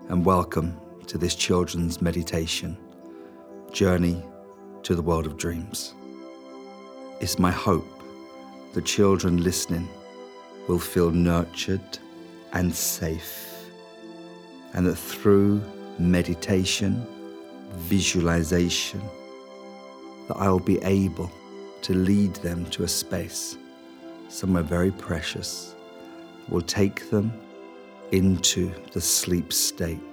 and welcome to this children's meditation, Journey to the World of Dreams. It's my hope that children listening will feel nurtured and safe, and that through meditation, visualization, that I'll be able to lead them to a space somewhere very precious that will take them into the sleep state